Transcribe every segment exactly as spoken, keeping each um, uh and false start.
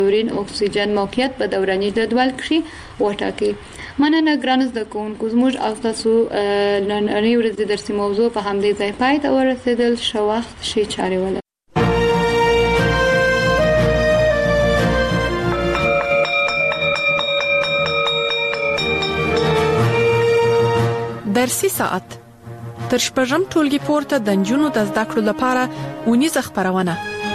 یورین اکسیجن موقعیت په دوراني جدول کې وټاکئ. مننه ګرانو زده کوونکو، زموږ او تاسو نننۍ ورځې درسي موضوع په همدې ځای پای ته ورسېدل. ښه وخت، ښې چارې ولرئ. درسي ساعت تر شپږم ټولګي پورته د نجونو د زده کړو لپاره اونیزه خپرونه.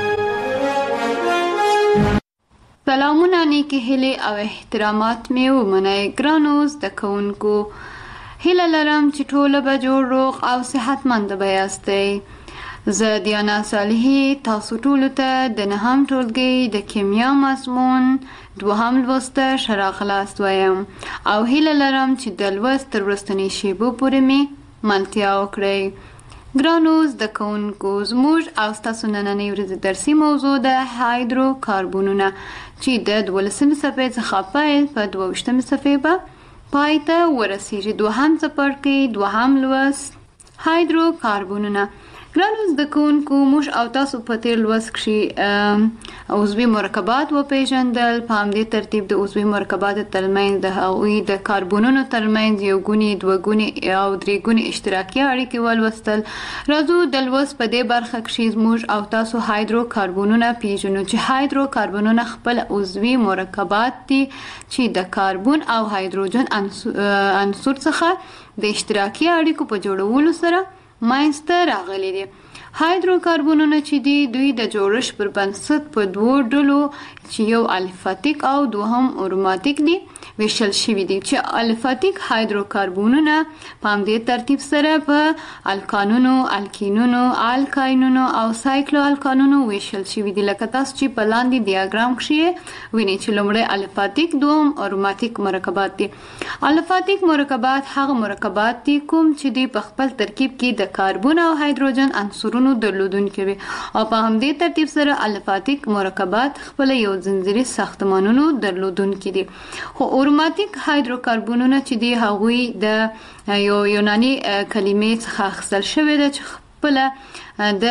سلامونه، نیکی هیلې او احترامات مې ومنئ. ګرانو زده کوونکو، هیله لرم چې ټوله به جوړ روغ او صحتمند به یاستئ. زه دیانا صالحي تاسو ټولو ته د نهم ټولګي د کیمیا مضمون دوهم لوسته ښه راغلاست وایم او هیله لرم چې د لوست تر وروستنۍ شیبو پورې مې ملتیا وکړئ. ګرانو زده کوونکو، زموږ او ستاسو نننۍ ورځې درسي موضوع ده هایدرو کاربونونه چې د دولسمې صفحې څخه پیل په دوه ویشتمې صفحې به پای ته ورسیږي. دوهم څپرکی دوهم لوست هایدرو کاربونونه. ګرانو زده کوونکو، موږ او تاسو په تیر لوست کې عضوي مرکبات وپېژندل. په همدې ترتیب د عضوي مرکباتو ترمنځ د هغوی د کاربونونو ترمنځ یو ګوني، دوه ګوني او درې ګوني اشتراکي اړیکې ولوستل. راځو د لوست په دې برخه کې موږ او تاسو هایدرو کاربونونه پیژنو چې هایدرو کاربونونه خپل عضوي مرکبات دي چې د کاربون او هایدروجن عنصر څخه د اشتراکي اړیکو په جوړولو سره ماینسته راغلي دي. هایدروکاربونونه چې دي دوی د جوړښت پر بنسټ په دوو ډلو چې یو الفاتیک او دوهم اروماتیک دي ویشل شوي دي چې الفاتیک هایدروکاربونونه په همدې ترتیب سره په الکانونو، الکینونو، الکاینونو او سایکلو الکانونو ویشل شوي دي. لکه تاسو چې په لاندې ډیاګرام کې وینئ چې لومړی الفاتیک، دوم اروماتیک مرکبات دي. الفاتیک مرکبات هغه مرکبات دي کوم چې دوی په خپل ترکیب کې د کاربون او هایدروجن عنصرونو درلودونکي وي او په همدې ترتیب سره الفاتیک مرکبات خپل یو ځنځیري ساختمانونو درلودونکي دي. خو اروماتیک هایدروکاربونونه چې دي هغوی د یو یوناني کلمې څخه اخیستل شوی ده چې خپل د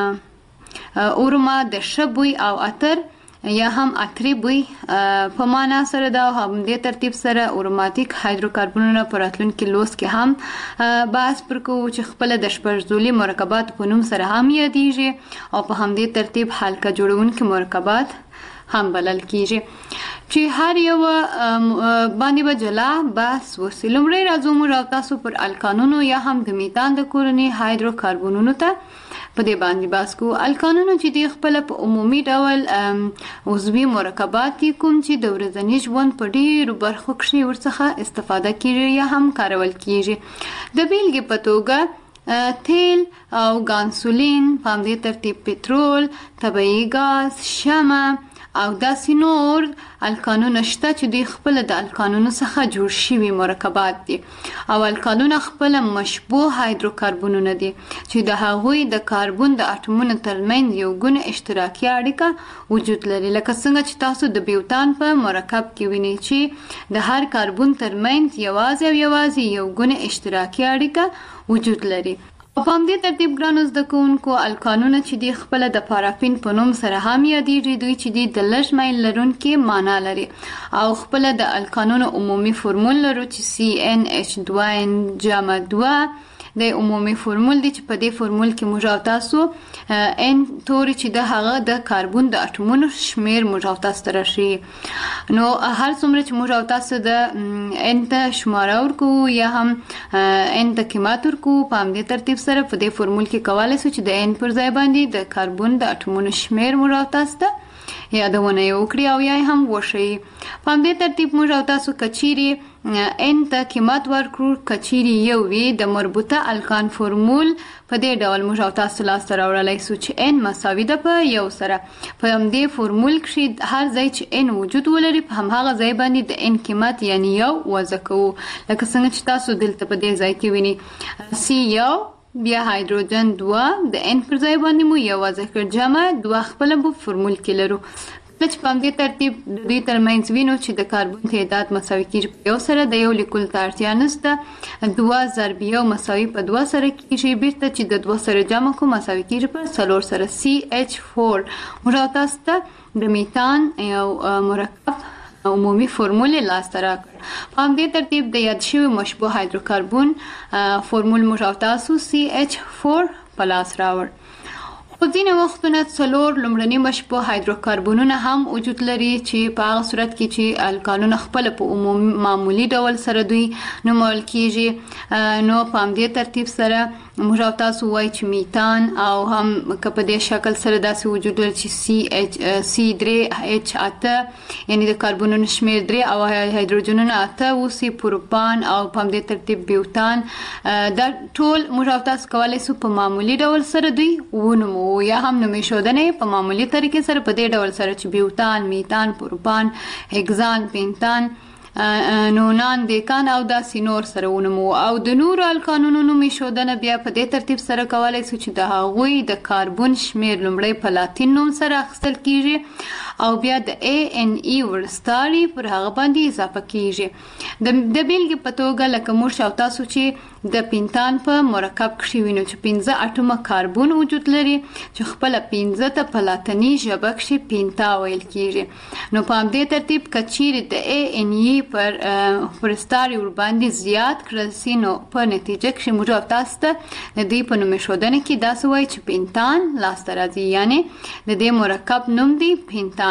اروما د ښه بوی او عطر یا هم عطري بوی په معنا سره ده. همدې ترتیب سره اروماتیک هایدروکاربونونه په راتلونکي لوست کې هم بحث پر کوو چې خپل د شپږ مرکبات په نوم سره هم یادیږي او په همدې ترتیب حلقه جوړونکي مرکبات هم بلل کیږي چې هر یو باندې به جلا بحث وسي. لومړی راځو موږ او تاسو پر الکانونو یا هم د میتان د کورنۍ هایدروکاربونونو ته په دې باندې بحث کوو. الکانونو چې دی خپل په عمومي ډول عضوي مرکبات دي کوم چې د ورځني ژوند په ډیرو برخو کې ورڅخه استفاده کیږي یا هم کارول کیږي. د بیلګې په توګه تیل او ګانسولین، په همدې ترتیب پټرول، طبیعي ګاز، شمع او داسې نور الکانونه شته چې دوی خپل د الکانونو څخه جوړ شوي مرکبات دي او الکانونه خپل مشبوه هایدروکاربونونه دي چې د هغوی د کاربون د اټومونو ترمنځ یو ګونه اشتراکي اړیکه وجود لري. لکه څنګه چې تاسو د بیوتان په مرکب کې وینئ چې د هر کاربون ترمنځ یوازې او یوازې یو ګونه اشتراکي اړیکه وجود لري. په همدې ترتیب ګرانو زده کوونکو، الکانونه چې دی خپل د پارافین په نوم سره هم یادیږي. دوی چې دی د لږ میل لرونکي معنا لري او خپل د الکانونو عمومي فورمول لرو چې سی ان ایچ دوه ان جمع دوه د عمومي فورمول دی چې په دې فورمول کې موږ او تاسو ان توري چې د هغه د کاربون د اټومونو شمیر موږ او تاسو ته راشي. نو هر څومره چې موږ او تاسو د ان ته شماره ورکو یا هم ان ته قیمت ورکو، په همدې ترتیب سره په دې فورمول کې کولی شو چې د ان پر ځای باندې د کاربون د اټومونو شمیر موږ او تاسو ته یادونه یې وکړي او یا هم وښیي. په همدې ترتیب موږ او تاسو کچیري ان ته قیمت ورکړو، کچیري یو وي د مربوطه الکان فورمول په دې ډول موږ او تاسو لاسته راوړلی سو چې ان مساوي ده په یو سره. په همدې فورمول کې هر ځای چې ان وجود ولري په همهغه ځای باندې د ان قیمت یعنی یو وضع کوو. لکه څنګه چې تاسو دلته په دې ځای کې وینئ سی یو، بیا هایدروجن دوه، د ان پر ځای باندې مو یو وضع کړ، جمع دوه خپل په فورمول کې لرو. چې په همدې ترتیب د دوی ترمنځ وینو چې د کاربن تعداد مساوي کیږي په یو سره د یو لیکلو ته اړتیا نشته دوه ضرب یو مساوي په دوه سره کیږي بیرته چې د دوه سره جمع کو مساوي کیږي په څلور سره سی ایچ فور موږ تاسو ته د میتان یو مرکب عمومي فرمول لاسته راکړ په همدې ترتیب د یاد شوي مشبوع هایدروکاربن فرمول موږ تاسو سی ایچ فور په لاس راوړ په ځینې وختونه څلور لومړني مشبوع هایدروکاربنونه هم وجود لري چې په هغه صورت کې چې الکانونه خپل په عمومي معمولی ډول سره دوی نومول کیږي نو په همدې ترتیب سره موږ تاسو وایي چې میتان او هم که په دې شکل سره داسې وجود لري چې سی ایچ سی درې ایچ اته یعنی د کاربنونو شمیر درې او هایدروجنونه اته اوسي پروپان او په همدې ترتیب بیوتان دا ټول موږ تاسو کولای شو په معمولی ډول سره دوی ونومو یا هم نومې شودنې په معمولی طریقې سره په دې ډول سره چې بیوتان میتان پروپان هگزان پینتان نونان دیکان او داسې نور سره ونومو او د نورو الکانونو نومې شودنه بیا په دې ترتیب سره کولای شو چې د هغوی د کاربن شمیر لومړی په لاتین نوم سره اخیستل کیږي او بیا د ای ان ای ورستاري پر هغه باندې اضافه کیږي د د بیلګې په توګه لکه موږ او تاسو چې د پینتان په مرکب کې وینو چې پنځه اټومه کاربن وجود لري چې خپل پنځه ته په لاتیني ژبه کې پینتا ویل کیږي نو په همدې ترتیب کچیر د ای ان ای پر ورستاري ور باندې زیات کړل سي نو په نتیجه کې موږ تاسو ته د دې په نوم شودنه کې دا سوي چې پینتان لاسته راځي یعنی د دې مرکب نوم دی پینتان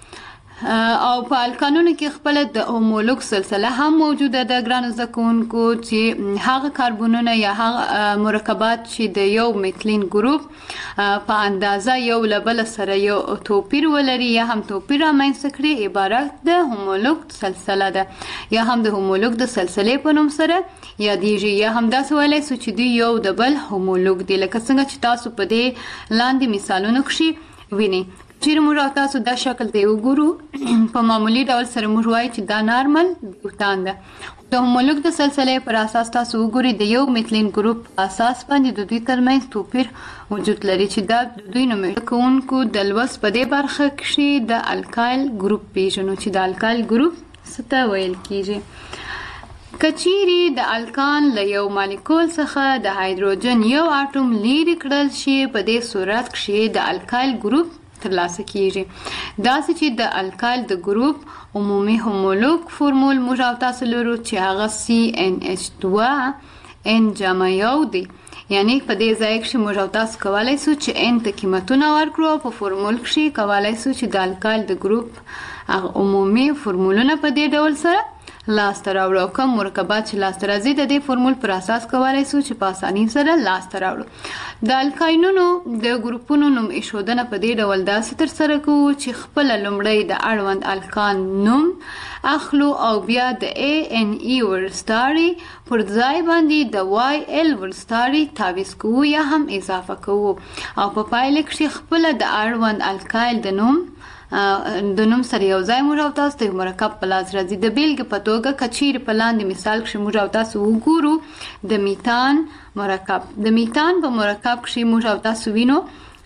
او په الکانونو کې خپل د هومولوګ سلسله هم موجوده ده ګرانو زده کوونکو چې هغه کاربنونه یا هغه مرکبات چې د یو میتلین ګروپ په اندازه یو له بل سره یو توپیر ولري یا هم توپیر رامنځته کړي عبارت د هومولوګ سلسله ده یا هم د هومولوګ د سلسلې په نوم سره یادېږي یا هم داسې ویلی سو چې دوی یو د بل هومولوګ دي لکه څنګه چې تاسو په دې لاندې مثالونو کښې وینئ چیرې موږ تاسو دا شکل دی وګورو په معمولی ډول سره موږ وایو چې دا نارمل بیوتان ده د هومولوګ د سلسلې پر اساس تاسو وګورئ د یو میتلین ګروپ اساس باندې د دوی ترمنځ توپیر وجود لري چې دا د دوی نومې کوونکو د لوست په دې برخه کې د الکایل ګروپ پیژنو چې د الکایل ګروپ څه ته ویل کیږي کچيري د الکان له یو مالیکول څخه د هایدروجن یو اټوم لرې کړل شي په دې صورت کې د الکایل ګروپ ترلاسه کیږي دا چې د الکایل د ګروپ عمومي هومولوګ فرمول موږ تاسو لرو چې هغه سی ان ایچ دوه ان جمع یو دی یعنی په دې ځای کې موږ تاسو کولای شو چې ان ته قیمتونه ورکړو په فرمول کې کولای شو چې د الکایل د ګروپ هغه عمومي فرمولونه په دې ډول سره لاسته راوړو کوم مرکبات چې لاسته راځي د دې فرمول پر اساس کولای شو چې په اسانۍ سره لاسته راوړو د الکاینونو د ګروپونو نوم ایښودنه په دې ډول داسې ترسره کوو چې خپل لومړی د اړوند الکان نوم اخلو او بیا د ای ان ای ورستاري پر ځای باندې د واي ال ورستاري تعویض کوو یا هم اضافه کوو او په پایله کې خپل د اړوند الکایل د نوم د نوم سره یو ځای موږ او تاسو ته مرکب په لاس راځي د بیلګې په توګه کچیر په لاندې مثال کې موږ او تاسو وګورو د میتان مرکب د میتان په مرکب کې موږ او تاسو وینو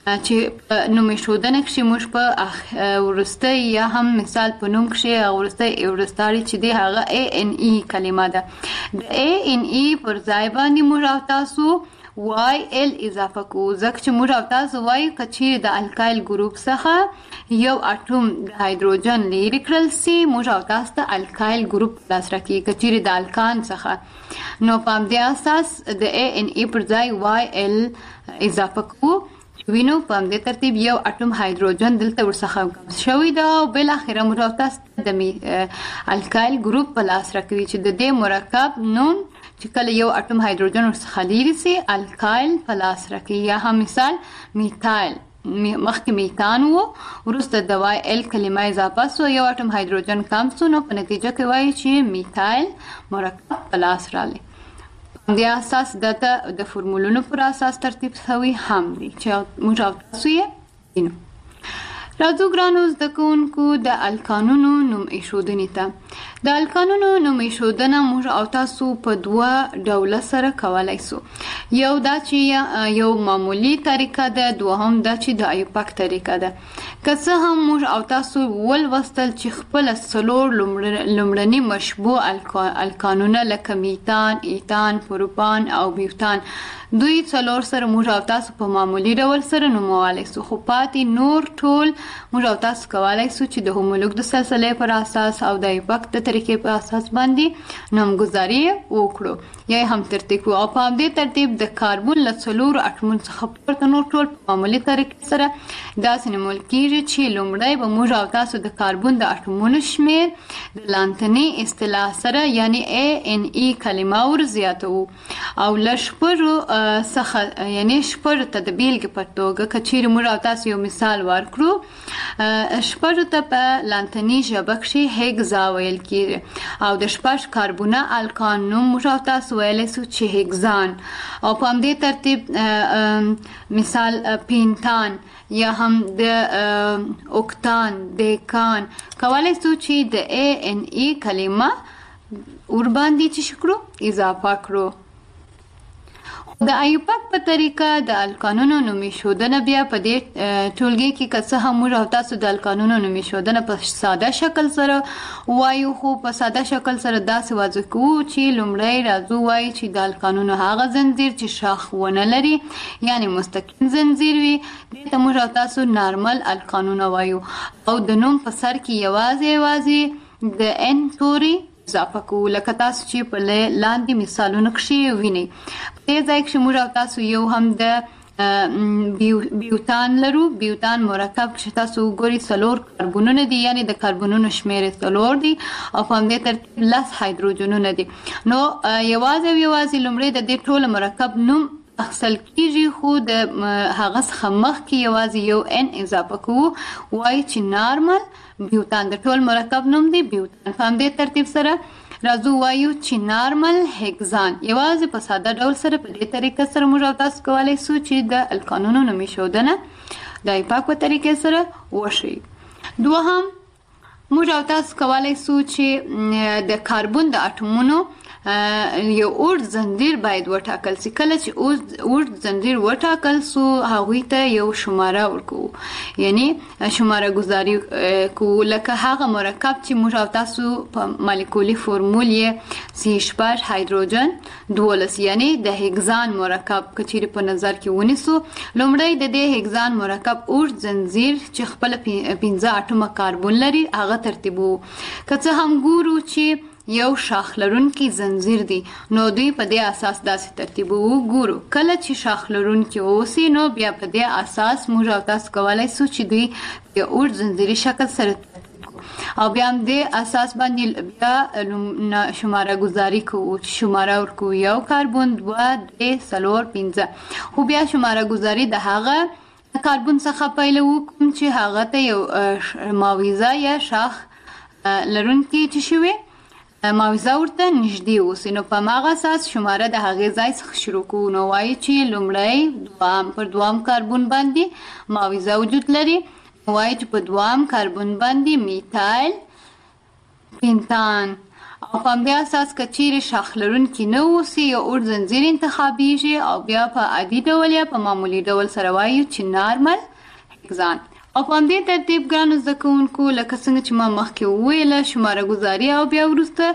چې نوم شودنه کې موږ په ورسته یا هم مثال په نوم کې ورسته ورستاري چې دی هغه ای ان ای کلمه ده د ای ان ای پر ځای باندې موږ او تاسو واي ال اضافه کو ځکه چې موږ او تاسو وایو چې د الکایل ګروپ څخه یو اټوم د هایدروجن لري کړل سي موږ او تاسو ته الکایل ګروپ لاس راکې چې د الکان څخه نو په دې اساس د ا ان ای پر ځای واي ال اضافه کو وینو په دې ترتیب یو اټوم هایدروجن دلته ورڅخه شوی دا او بل اخره موږ او تاسو د الکایل ګروپ په لاس راکوي چې د دې مرکب نوم چې کله یو اټوم هایدروجن ورڅخه لري سي الکایل په لاس راکوي یا هم مثال میتایل مخکې میتان وو وروسته د واي ال کلمه اضافه سو یو اټوم هایدروجن کم سو نو په نتیجه کې وایي چې میتایل مرکب په لاس رالی د اساس دته د فرمولونو پر اساس ترتیب شوی هم دي چې موږ تاسو یې راځو ګرانو زده کوونکو د القانونو نوم ایښودنې ته. د القانونو نوم ایښودنه موږ او تاسو په دوه ډوله سره کولای سو. یو دا چې یو معمولی طریقه ده، دوهم دا چې د ایوپاک طریقه ده. که څه هم موږ او تاسو ولوستل چې خپل څلور لومړني مشبوع القانونه لکه میتان، ایتان، پروپان او بیوتان دوی څلور سره موږ او تاسو په معمولی ډول سره نومولی سو، خو پاتې نور ټول موږ او تاسو کولای سو چې د هومولوګ د سلسلې پر اساس او د ایوپاک د طریقې په اساس باندې نومګذاري وکړو یا هم ترتیب کړو. او په همدې ترتیب د کاربن له څلورو اټمونو څخه پورته نور ټول په معمولي طریقې سره داسې نومول کېږي چې لومړی به موږ او تاسو د کاربن د اټمونو شمیر د لاندنۍ اصطلاح سره یعنی ای ان ای کلمه ور زیاتو او له شپږو څخه یعنی شپږو ته د بیلګې په توګه که چیرې موږ او تاسو یو مثال ورکړو، شپږو ته په لاندنۍ ژبه کښې هیګزا ویل کېږي او د شپږ کاربونه القان نوم موږ او تاسو ویلی سو چې هیګزان. او په همدې ترتیب مثال پینتان یا هم د اوکتان، دیکان کولای سو چې د ای ان ای کلمه ور باندې چې شکړو اضافه کړو. د ایوپاک په طریقه د القانونو نوم ایښودنه بیا په دې ټولګي کې که څه هم موږ او تاسو د القانونو نوم ایښودنه په ساده شکل سره وایو، خو په ساده شکل سره داسې واضح کوو چې لومړی راځو وایو چې د القانونو هغه زنځیر چې شاخ ونه لري یعنی مستقیم زنځیر وي دې ته موږ او تاسو نارمل القانونه وایو. او د نوم په سر کې یوازې یوازې د ان توری اضافه کوو لکه تاسو چې په لاندې مثالونو کښې وینئ. په دې ځای کښې موږ او تاسو یو هم د بیوتان لرو. بیوتان مرکب کښې تاسو وګورئ څلور کاربونونه دي یعنی د کاربونونو شمیر څلور دي او په همدې ترتیب لس هایدروجنونه دي. نو یوازې او یوازې لومړی د دې ټوله مرکب نوم اخیستل کېږي خو د هغه څخه مخکې یوازې یو ان اضافه کوو، وایي چې نارمل بیوتان د ټول مرکب نوم دی بیوتان. په همدې ترتیب سره راځو وایو چې نارمل هیګزان. یوازې په ساده ډول سره په دې طریقه سره موږ او تاسو کولی سو چې د القانونو نوم ایښودنه د ایوپاک په طریقې سره وشي. دوهم موږ او تاسو کولی سو چې د کاربن د اټومونو یو اوږد زنځیر باید وټاکل سي. کله چې اوږد زنځیر وټاکل سو هغوی ته یو شماره ورکوو یعنی شماره گذاری کوو لکه هغه مرکب چې موږ او تاسو په مالیکولي فورمول یې سی شپږ هایدروجن دولس یعنی د هیګزان مرکب که چیرې په نظر کې ونیسو. لومړی د دې هیګزان مرکب اوږد زنځیر چې خپله پنځه اټومه کاربن لري هغه ترتیبوو. که څه هم ګورو چې یو شاخ لرونکی زنځیر دی نو دوی په دې اساس داسې ترتیب وګورو. کله چې شاخ لرونکی اوسي نو بیا په دې اساس موږ او تاسو کولی سو چې دوی په اوږد زنځیري شکل سره او بیا هم دې اساس باندې بیا شماره گذاری کوو چې شماره ورکوو یو کاربن، دوه، درې، څلور، پنځه. خو بیا شماره گذاری د هغه کاربن څخه پیلوو کوم چې هغه ته یو ماویزه یا شاخ لرونکی چې شوی ماویزه ورته نږدې اوسي. نو په هماغه اساس شماره د هغې ځای څخه شروع کوو. نو وایي چې لومړی دوام پر دوام کاربن باندې ماویزه وجود لري، وایي چې په دوام کاربن باندې میتایل پینتان او په همدې اساس که چیرې شاخ لرونکي نه اوسي یو اوږد زنځیر انتخابیږي او بیا په عادي ډول یا په معمولي ډول سره وایو چې نارمل هیګزان. او په همدې ترتیب ګرانو زده کوونکو لکه څنګه چې ما مخکې وویله شماره ګذاري او بیا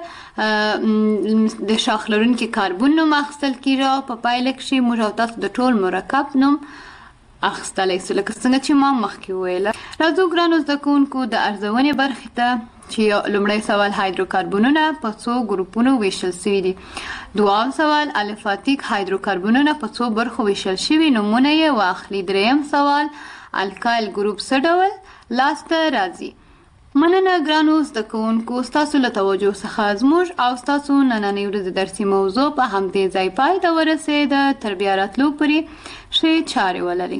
وروسته د شاخ لرونکي کاربن نوم اخیستل کېږي او په پایله کښې موږ او تاسو د ټول مرکب نوم اخیستلی سو لکه څنګه چې ما مخکې وویله. راځو ګرانو زده کوونکو د ارزونې برخې ته چې لومړی سوال هایدروکاربنونه په څو ګروپونو ویشل سوي دي. دوام سوال الفاتیک هایدروکاربنونه په څو برخو ویشل شوي نومونه یې واخلي. دریم سوال الکایل ګروپ څه ډول لاسته راځي. مننه ګرانو زده کوونکو ستاسو له توجه څخه زموږ او ستاسو نننۍ ورځې درسي موضوع په همدې ځای پای ته ورسېده. تر بیا راتلو پورې ښې چارې ولرئ.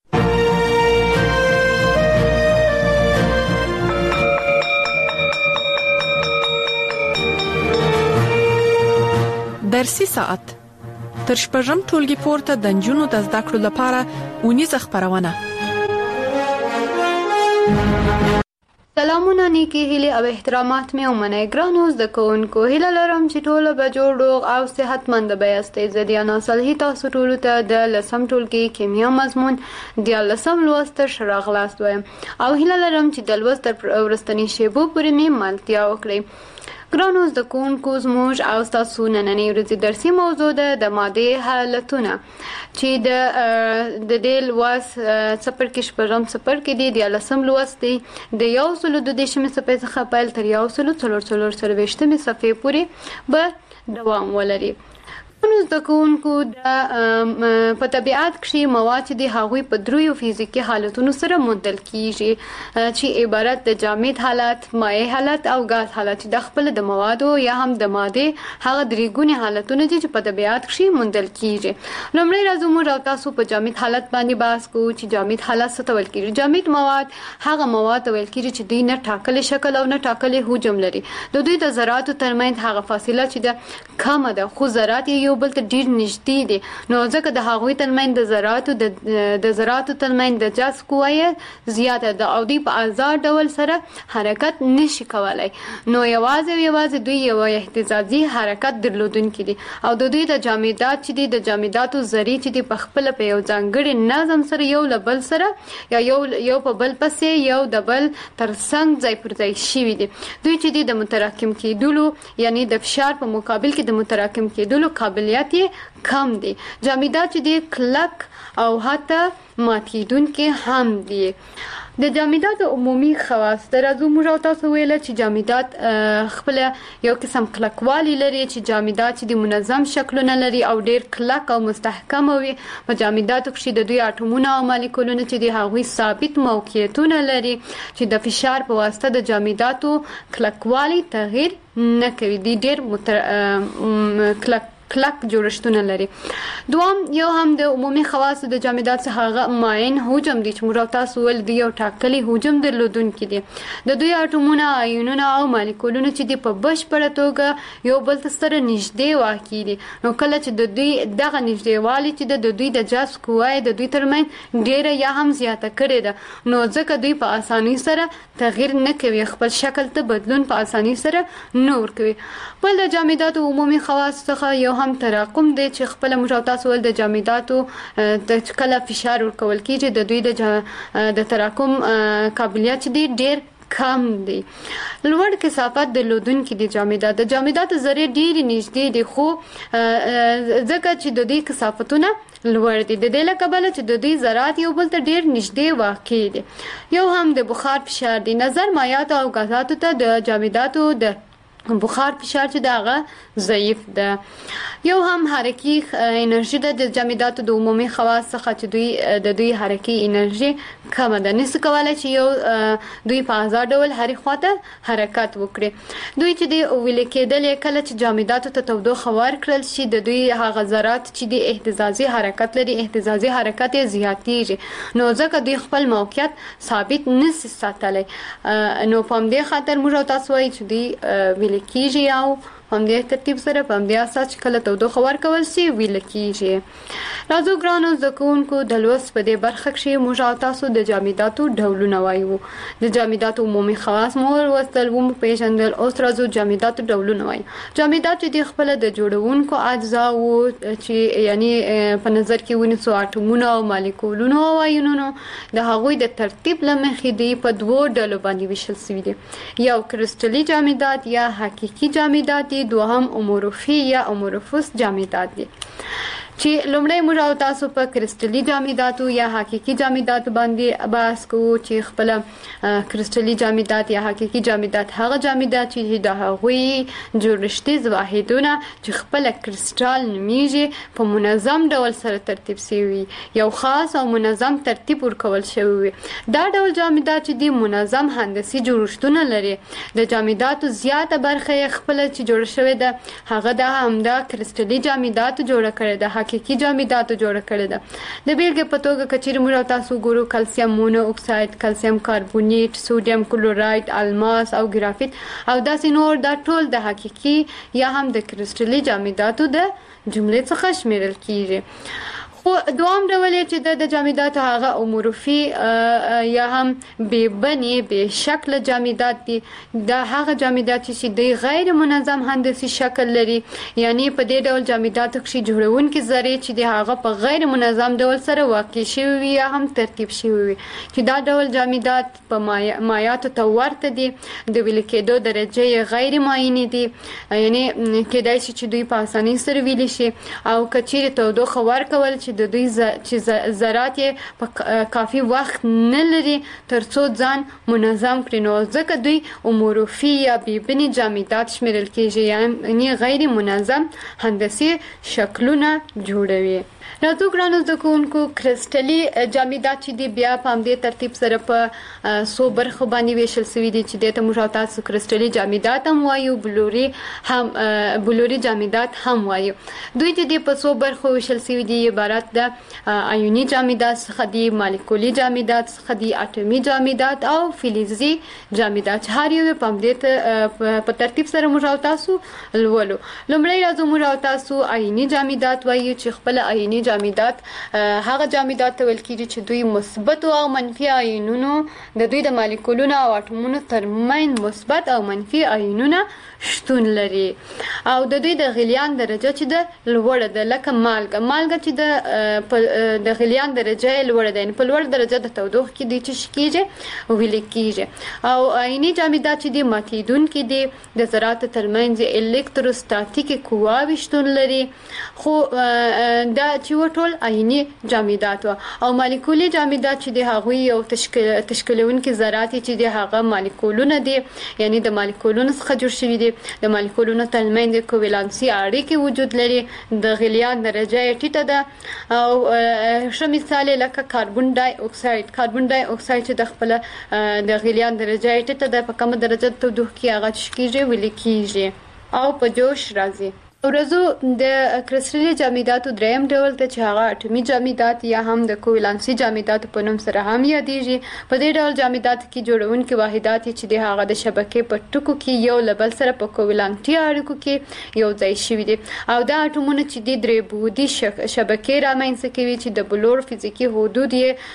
درسي ساعت تر شپږم ټولګي پورته د نجونو د زده کړو لپاره اونیزه خپرونه سلامونه نیکی هیلې او احترامات مې ومنئ ګرانو زده کوونکو هیله لرم چې ټوله به جوړ روغ او صحتمند به یاستئ زه دیانا صالحي تاسو ټولو ته د لسم ټولګي کیمیا مضمون دیارلسم لوست ته ښه راغلاست وایم او هیله لرم چې د لوست تر وروستنۍ شیبو پورې مې ملتیا وکړئ ګرانو زده کوونکو زموږ او ستاسو نننۍ ورځې درسي موضوع ده د مادې حالتونه چې د د دې لوست څپرکي شپږم څپرکي دی دیارلسم لوست دی د یو سلو دوه دېرشمې صفحې څخه پیل تر یو سلو څلور څلور څلوېښتمې صفحې پورې به دوام ولري نو زده کوونکو د په طبیعت کې مواد چې د هغوی په دریو فزیکي حالتونو سره موندل کیږي چې عبارت د جامد حالت، مایع حالت او غاز حالت د خپل د موادو یا هم د ماده هغه درې ګونې حالتونه چې په طبیعت کې موندل کیږي لومړی راځو موږ او تاسو په جامد حالت باندې بحث کوو چې جامد حالت څه ته ویل کیږي جامد مواد هغه مواد ویل کیږي چې دوی نه ټاکلي شکل او نه ټاکلي حجم لري د دوی د ذراتو ترمنځ هغه فاصله چې د کمه ده خو ذرات یو بل ته ډیر نږدې دي نو ځکه د هغوی ترمنځ د ذراتو د ذراتو ترمنځ د جذب قوه زیاته ده او دوی په آزاد ډول سره حرکت نشي کولای نو یوازې یوازې دوی یو اهتزازي حرکت درلودونکي دي او د دوی د جامدات چې دي د جامداتو ذرې چې دي په خپل په یو ځانګړي نظم سره یو له بل سره یا یو یو په بل پسې یو د بل ترڅنګ ځای پر ځای شوي دي دوی چې دي د متراکم کېدلو یعنی د فشار په مقابل کې د متراکم کېدلو قابلیت کم دي جامدات چې دي کلک او حتی ماتیدونکي هم دي د جامدات عمومي خواص درازو موږ او تاسو ویل چې جامدات خپل یو قسم کلکوالی لري چې جامدات چې د منظم شکلونه لري او ډیر کلک او مستحکم وي په جامداتو کې د دوی اټومونه او مالیکولونه چې د هغوی ثابت موقعیتونه لري چې د فشار په واسطه د جامداتو کلکوالی تغییر نه کوي د ډیر متر... کلک کلک جوړښتونه لري دوام یو هم د عمومي خواصو د جامدات څخه هغه معین حجم دي چې موږ تاسو ول دی یو ټاکلي حجم درلودونکي دي د دوی اټومونه آیونونه او مالیکولونه چې دي په بشپړه توګه یو بل سره نږدې واقع دي نو کله چې د دوی دغه نږدېوالي چې د دوی د جذب قوه د دوی ترمنځ ډیره یا هم زیاته کړې ده نو ځکه دوی په اسانۍ سره تغییر نه کوي خپل شکل ته بدلون په اسانۍ سره نه ورکوي بل د جامداتو عمومي خواص څخه یو هم تراکم دی چې خپل موږ تاسو ول د جامداتو د کله فشار ورکول کیږي د دوی د د تراکم قابلیت دی ډیر کم دی لوړ کثافت درلودونکي دي جامدات د جامداتو ذرې ډېرې نږدې دي خو ځکه چې د دوی کثافتونه لوړ دي د دې له کبله چې د دوی ذرات یو بل ته ډېر نږدې واقع دي یو هم د بخار فشار دی نظر مایعاتو او غازاتو ته د جامداتو د بخار فشار چې داغه ضعیف ده یو هم حرکي انرژي ده د جامداتو د عمومي خواص څخه چې دوی د دوی حرکي انرژي کمه ده نشي کولای چې یو دوی په آزاد ډول هرې خواته حرکت وکړي دوی چې د ویل کېدل کله چې جامداتو ته تودوخه ورکړل شي د دوی هغه ذرات چې د اهتزازي حرکت لري اهتزازي حرکت یې زیاتیږي نو ځکه دوی خپل موقعیت ثابت نشي ساتلی نو په همدې خاطر موږ تاسو وایي چې دوی ویل کیږي او هم دې ترتیب سره په همدې اساس چې کله تودوخه ورکول شي ویل کیږي راځو ګرانو زده کوونکو د لوست په دې برخه کې موږ او تاسو د جامداتو ډولونه وایو د جامداتو عمومي خواص مو ولوستل وو پیژندل اوس راځو جامداتو ډولونه وایو جامدات چې خپل د جوړونکو اجزا وو چې یعنی په نظر کې ونیسو اټومونه او مالیکولونه او آیونونه د هغوی د ترتیب لمخې دی په دوه ډلو باندې ویشل شوي دي یو کرسټلي جامدات یا حقيقي جامدات دوهم امورفي یا امورفوس جامدات دي چې لومړی موږ او تاسو په کرسټلي جامداتو یا حقيقي جامداتو باندې بحث کوو چې خپل کرسټلي جامدات یا حقيقي جامدات هغه جامدات چې د هغوی جوړښتي واحدونه چې خپل کرسټال نومیږي په منظم ډول سره ترتیب شوی یو خاص او منظم ترتیب ورکول شوی دا ډول جامدات چې د منظم هندسي جوړښتونه لري د جامداتو زیاته برخه خپل چې جوړ شوی ده هغه د همدا کرسټلي جامدات جوړ کړي ده حقيقي جامدات جوړ کړي ده د بیلګې په توګه کچېرې موږ تاسو ګورو کلسیم مونو اکساید کلسیم کاربونیټ سوډیم کلورایډ الماس او ګرافیت او داسې نور دا ټول د حقيقي یا هم د کرسټلي جامداتو د جملې څخه شمیرل کیږي دوام ډول چې د جامدات هغه عمروفي یا هم بې بنې بې شکل جامدات دي. دا هغه جامدات چې دوی غیر منظم هندسي شکل لري، یعنی په دې ډول جامداتو کې جوړونکي ذرې چې د هغه په غیر منظم ډول سره واقع شوي وي یا هم ترتیب شوي وي، چې دا ډول جامدات په مایعاتو ته ورته دي، د ویلي کېدو درجه یې غیر معینې دي، یعنی کېدای شي چې دوی په اسانۍ سره ویلي شي، او که چیرې تودوخه ورکول چې د دوی چې ذرات یې په کافي وخت نه لري تر څو ځان منظم کړي، نو ځکه دوی عمروفي یا بې بنې جامدات شمیرل کېږي، یعنی غیر منظم هندسي شکلونه جوړوي. راځو ګرانو زده کوونکو، کرسټلي جامدات چې دي بیا په همدې ترتیب سره په څو برخو باندې ویشل شوي دي چې دې ته موږ او تاسو کرسټلي جامدات هم وایو، بلوري هم بلوري جامدات هم وایو. دوی چې دي په څو برخو ویشل شوي دي، عبارت د آیوني جامدات څخه دي، مالیکولي جامدات څخه دي، اټومي جامدات او فلزي جامدات. هر یو په همدې په ترتیب سره موږ او تاسو لولو. لومړی راځو موږ او تاسو آیوني جامدات وایو چې خپل آیوني جامدات هغه جامدات ته ویل کېږي چې دوی مثبت او منفي آیونونو د دوی د مالیکولونو او اټومونو ترمنځ مثبت او منفي آیونونه شتون لري، او د دوی د غلیان درجه چې د لوړه ده، لکه مالګه مالګه چې د غلیان درجه یې لوړه ده، یعنې په لوړ درجه د تودوخې کې دوی څه کېږي ویلې کېږي. او آیوني جامدات چې دي ماتېدونکي دي، د ذراتو ترمنځ الکتروستاتیکي قواوې شتون لري، خو دا چې وټول آیوني جامدات و. او مالیکولي جامدات چې د هغوی یو تشکیلونکي ذرات چې د هغه مالیکولونه دي، یعنی د مالیکولونو څخه جوړ شوي دي، د مالیکولونو ترمنځ کوولانسي اړیکې وجود لري، د غلیان درجه یې ټیټه ده، او ښه مثال لکه کاربن ډای اکساید کاربن ډای اکساید چې د خپله د غلیان درجه یې ټیټه ده، په کمه درجه د تودوخې کې هغه څه کېږي ویلې کېږي او په جوش راځي. ورځو د کرسټلي جامداتو دریم ډول ته چې هغه اټومي جامدات یا هم د کوولانسي جامداتو په نوم سره هم یادېږي. په دې ډول جامداتو کې جوړونکي واحدات چې د هغه د شبکې په ټکو کې یو له بل سره په کوولانتي اړیکو کې یو ځای شوي دي، او دا اټومونه چې د درې بعدي شبکې رامنځته کوي چې د بلور فزیکي حدود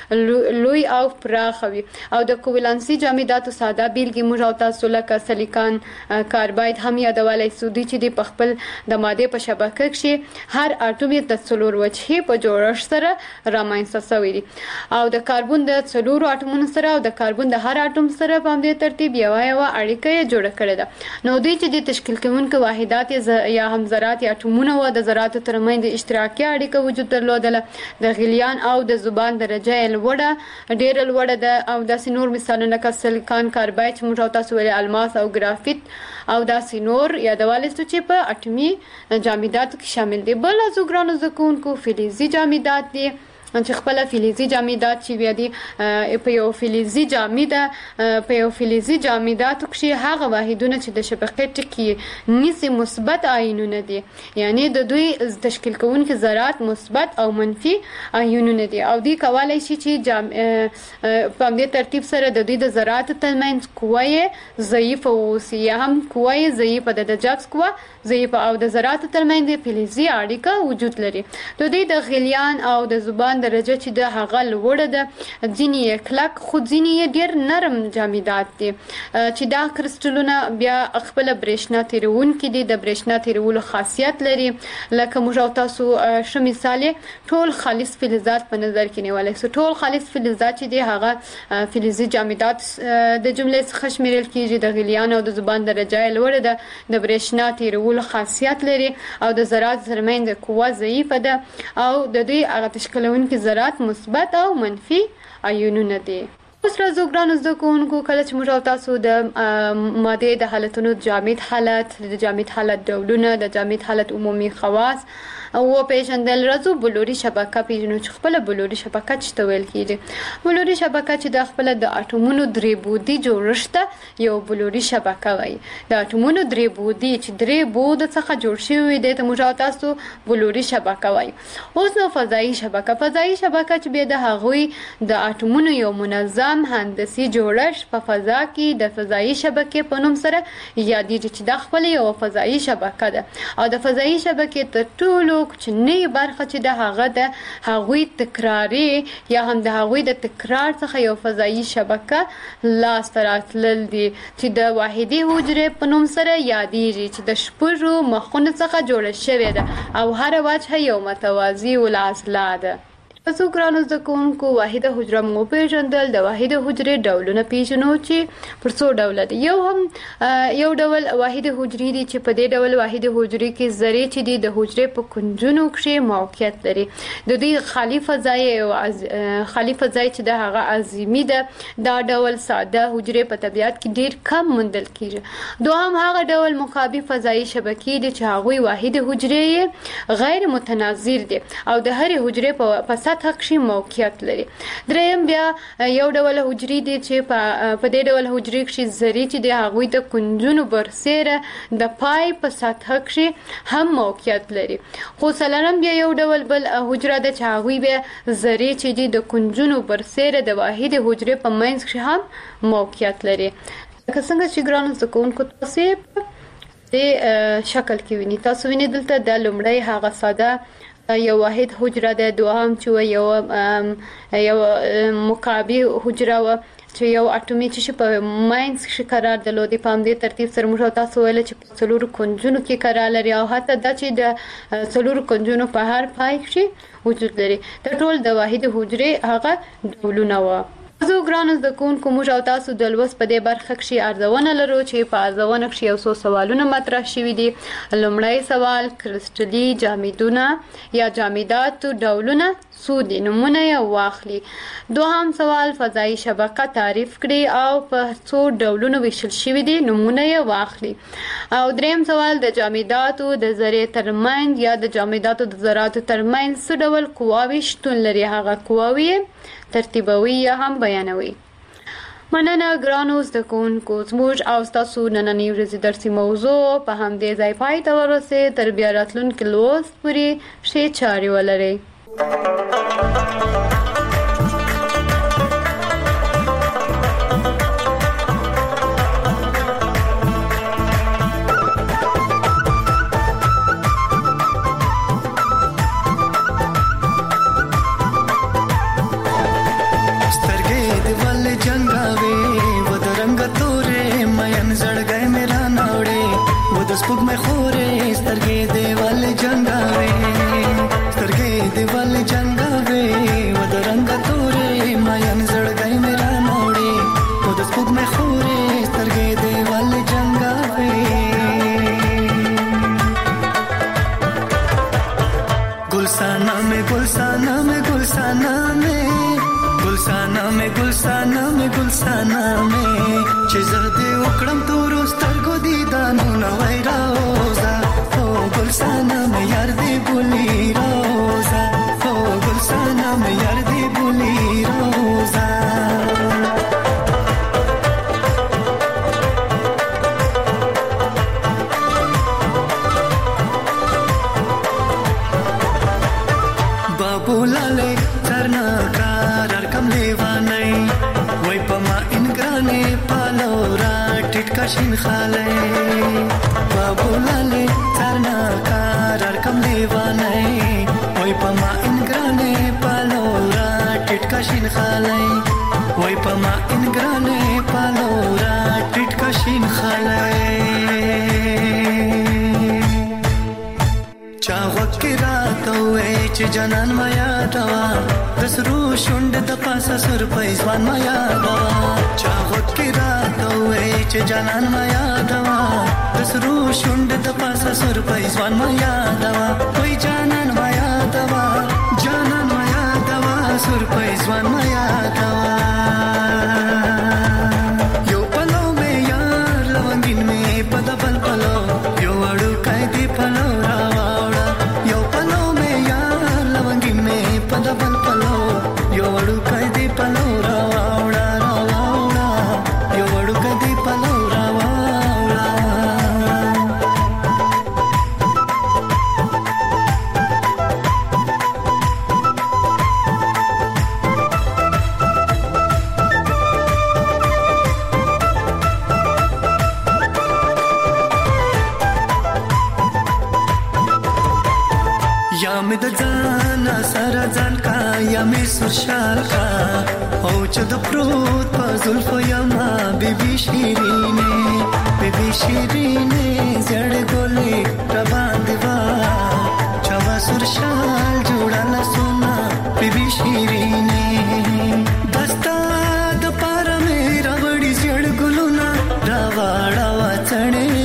یې لوی او پراخه وي. او د کوولانسي جامداتو ساده بیلګې موږ او تاسو لکه سلیکان کارباید هم یادولی سو، دوی چې د په خپل د مادې په شبکه کې هر اټوم یې د څلور وجهې په جوړښت سره رامنځته شوی دی، او د کاربن د څلورو اټومونو سره او د کاربن د هر اټوم سره په همدې ترتیب یوه یوه اړیکه یې جوړه کړې ده. نو دوی چې د تشکیل کوونکي واحدات یا هم ذرات یا اټومونه وه، د ذراتو ترمنځ د اشتراکي اړیکه وجود درلودله، د غلیان او د ذوبان درجه یې لوړه ډېره لوړه ده، او داسې نور مثالونه لکه سلیکان کارباید چې موږ او تاسو ویلې، الماس او ګرافیت او داسې نور یادولی سو چې په اټومي جامداتو کې شامل دي. بل از ګرانو زده کوونکو فلزي جامدات دي چې خپله فلزي جامدات چې بیا دي په یو فلزي جامده په یو فلزي جامداتو کښې هغه واحدونه چې د شبکې ټکي نیسي مثبت آیونونه دي، یعنی د دوی تشکیل کوونکي ذرات مثبت او منفي آیونونه دي، او دوی کولی شي چې جام... په همدې ترتیب سره د دوی د ذراتو ترمنځ قوه یې ضعیفه واوسي، یا هم قوه یې ضعیفه ده، د جذب قوه ضعیفه، او د ذراتو ترمنځ فلزي اړیکه وجود لري. د دوی د غلیان او د ذوبان درجه چې د هغه لوړه ده، ځینې یې کلک خو ځینې یې ډېر نرم جامدات دي، چې دا کرسټلونه بیا خپله برېښنا تېرونکي دي، د برېښنا تېرولو خاصیت لري. لکه موږ او تاسو ښه مثال یې ټول خالص فلزات په نظر کې نیولی سو. ټول خالص فلزات چې دي هغه فلزي جامدات د جملې څخه شمیرل کېږي، د غلیان او د ذوبان درجه یې لوړه ده، د برېښنا تېرولو خاصیت لري، او د ذراتو ترمنځ قوه ضعیفه ده، او د دوی هغه تشکیلونکي ذرات مثبت او منفي آیونونه دي. اوس راځو ګرانو زده کوونکو، کله چې موږ او تاسو د مادې د حالتونو جامد حالت، د جامد حالت ډولونه، د جامد حالت عمومي خواص وپېژندل، راځو بلوري شبکه پېژنو چې خپله بلوري شبکه څه ته ویل کېږي. بلوري شبکه چې د خپله د اټومونو درې بعدي جوړښت ته یو بلوري شبکه وایي. د اټومونو درې بعدي چې درې بعدو څخه جوړ شوي وي، دې ته موږ او تاسو بلوري شبکه وایو. اوس نو فضایي شبکه فضایي شبکه چې بیا د هغوی د اټومونو یو منظم منظم هندسي جوړښت په فضا کې د فضایي شبکې په نوم سره یادېږي چې دا خپل یو فضایي شبکه ده او د فضایي شبکې تر ټولو کوچنۍ برخه چې د هغه د هغوی تکراري یا هم د هغوی د تکرار څخه یو فضایي شبکه لاسته راتلل دي چې د واحدي حجرې په نوم سره یادېږي چې د شپږو مخونو څخه جوړه شوې ده او هره وجه یو متوازي العضله ده. تاسو ګرانو زده کوونکو واحده حجره مو پیژندل. د واحده حجرې ډولونه پیژنو چې پر څو ډوله دي. یو هم یو ډول واحده حجرې دي چې په دې ډول واحده حجرې کې ذرې چې دي د حجرې په کنجونو کې موقعیت لري. د دې خالی فضای او خالی فضای چې د هغه عظیمی ده دا ډول ساده حجرې په طبیعت کې ډیر کم موندل کیږي. دوهم هغه ډول مقابل فضایي شبکې دي چې هغه واحده حجرې غیر متناظر دي او د هر حجرې په سطح کې موقعیت لري. دریم بیا یو ډول حجرې دي چې په دې ډول حجرې کې ذرې چې د هغوی د کنجونو برسېره د پای په سطح کې هم موقعیت لري. خو څلورم بیا یو ډول بل حجره ده چې هغوی بیا ذرې چې دي د کنجونو برسېره د واحدې حجرې په منځ کې هم موقعیت لري. لکه څنګه چې ګرانو زده کوونکو تاسو د شکل کې ویني. تاسو وینئ دلته د لومړی هغه ساده یو واحد حجره ده، دوهم چې یو یو مقابل حجره و چې یو اټومي چې په ماینز کې قرار درلودي. په همدې ترتیب سره موږ تاسو ویل چې په څلورو کنجونو کې قرار لري او حتی دا چې د څلورو کنجونو په هر پای کې وجود لري. د ټول د واحد حجرې هغه ډولونه و. زه ګرانو زده کوونکو موږ او تاسو د لوست په دې برخه کې ارزونه لرو چې په ارزونه کې یو څو سوالونه مطرح شوي دي. لومړی سوال کرسټلي جامدونه یا جامدات ډولونه څو دي، نمونه یې واخلي. دوهم سوال فضایي شبکه تعریف کړي او په څو ډولونو ویشل شوي دي، نمونه یې واخلي. او دریم سوال د جامداتو د ذرې ترمنځ یا د جامداتو د ذراتو ترمنځ څه ډول قواوې شتون لري، هغه قواوې ترتیبوي یا هم بیانوي. مننه ګرانو زده کوونکو، زموږ او ستاسو نننۍ ورځې درسي موضوع په همدې ځای پای ته ورسېد. تر بیا راتلونکي لوست پورې ښې چارې ولرئ. स्पुक में खोरे स्तरगे देवाल जंगावे स्तरगे देवाल जंगावे वद रंग तोरे मायन जड़गई मेरा मोड़े वद स्पुक में खोरे स्तरगे देवाल जंगावे गुलसाना में गुलसाना में गुलसाना में गुलसाना में गुलसाना में गुलसाना में चेज़दे उकड़म तोरो स्तरगो दीदानो नवै रोजा ओ गुलसाना में यार दे बुली रोजा ओ गुलसाना में यार दे बुली रोजा बाबू लाले चरना कार कम लेवा नहीं वही पमा इनग्राने पालोरा टिटका शिन खाले बाबू लाले चरना कार कम लेवा नहीं वही पमा इनग्राने पालोरा टिटका शिन खाले वही पमा इनग्राने पालोरा टिटका शिन खाले चावक की रात हुए च जनन माया दवा दसरू शुंड द पासा सुर पैसवान माया दवा चावक की रात हुए च जनन माया दवा दसरू शुंड द पासा सुर पैसवान माया दवा कोई जानन माया दवा जानन माया दवा सुर पैसवान माया दवा यो पलो में यार लवंगिन में पदा पल पलो यो अड़ू कैदी पलो रावा पदा पल पलो यो वडु कैदी पलो रावावड़ा रावावड़ा यो वडु कैदी पलो रावावड़ा مې د ځان سره ځان کا یا مې سرشال کا او چې د پروت په زلفو یما بیبي شیرینه بیبي شیرینه زړ ګولې را باندې وا چوا سرشال جوړاله سونا بیبي شیرینه دستا د پاره مې راوړي زړ ګلونا را واړه واچړې